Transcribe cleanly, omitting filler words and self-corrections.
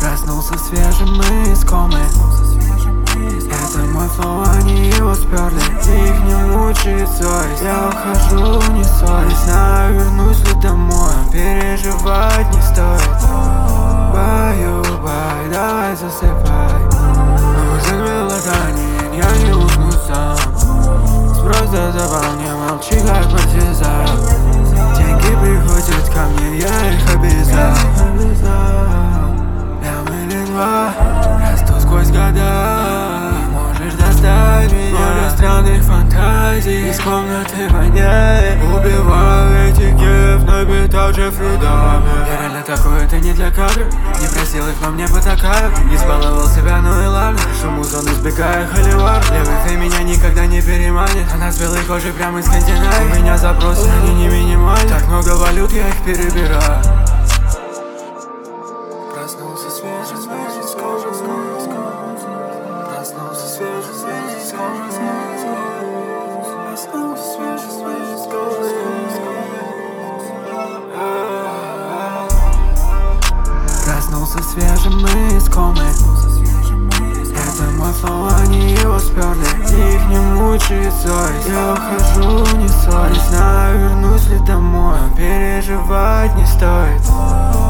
Проснулся свежим и искомый. Это мой флоу, они его сперли. Их не мучает совесть. Я ухожу, не ссорясь. Знаю, вернусь ли домой. Переживать не стоит. Баю-бай, давай засыпай. Музык мелатонин, я не усну сам. Сбрось до запал, не молчи, как партизан. Деньги приходят ко мне, я их обязал. Прям или два, расту сквозь года. Можешь достать меня, море странных фантазий. Из комнаты воняет. Убиваю этих гев, но битал Джеффри Даммер. Я реально такой, это не для кадров. Не просил их, но мне потакаю. Избаловал себя, ну и ладно. Шуму зону избегаю холивар. Левый ты меня никогда не переманит. Она с белой кожей прямо из Скандинавии. У меня запросы, они не минимальны. Так много валют, я их перебираю. Проснулся свежий, проснулся свежий, проснулся свежим и искомый. Это мой флоу, они его сперли. Их не мучает совесть. Я ухожу, не ссорясь. Знаю, вернусь ли домой. Переживать не стоит.